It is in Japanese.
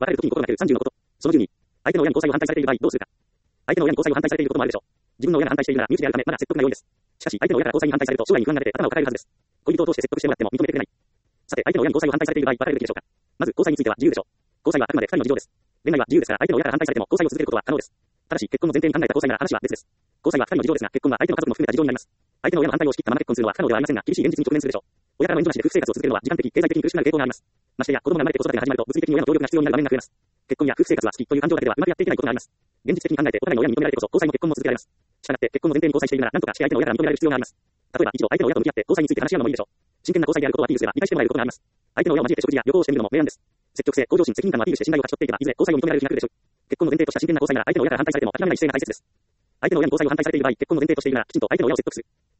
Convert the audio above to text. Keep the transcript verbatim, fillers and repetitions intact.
別れるときに心がけるさんじゅうのこと。そのじゅうに、相手の親に交際を反対されている場合どうするか。相手の親に交際を反対されていることもあるでしょう。自分の親が反対しているなら身内であるためまだ説得が容易です。しかし相手の親から交際に反対されると将来に不安が出て頭を抱えるはずです。恋人を通して説得してもらっても認めてくれない。さて相手の親に交際を反対されている場合別れるべきでしょうか。まず交際については自由でしょう。交際はあくまでふたりの事情です。恋愛は自由ですから相手の親から反対されても交際を続けることは可能です。ただし結婚の前提に考えた交際なら話は別です。交際はふたりの事情ですが結婚は相手の家族も含めた事情になります。相手の親の反対を仕切ったまま結婚するのは不可能ではありませんが厳しい現実に直面するでしょう。親からの援助なしで夫婦生活を続けるのは時間的、経済的に苦しくなる傾向があります。ましてや子供が生まれて子育てが始まると物理的に親の協力が必要になる場面が増えます。結婚や夫婦生活は好きという感情だけではうまくやっていけないことがあります。現実的に考えてお互いの親に認められてこそ交際も結婚も続けられます。したがって結婚の前提に交際しているなら何とかして相手の親から認められる必要があります。例えば一度相手の親と向き合って交際について話し合うのもいいでしょう。真剣な交際であることをアピールすれば理解してもらえることがあります。相手の親を交えて食事や旅行をしてみるのも明暗です。積極性、向上心、責任感をアピールして信頼を勝ち取っていけばいずれ交際を認められる日が来るでしょう。結婚の前提とした真剣な交際なら相手の親から反対されても諦めない姿勢が大切です。相手の親に交際を反対されている場合、結婚の前提としているならきちんと相手の親を説得する。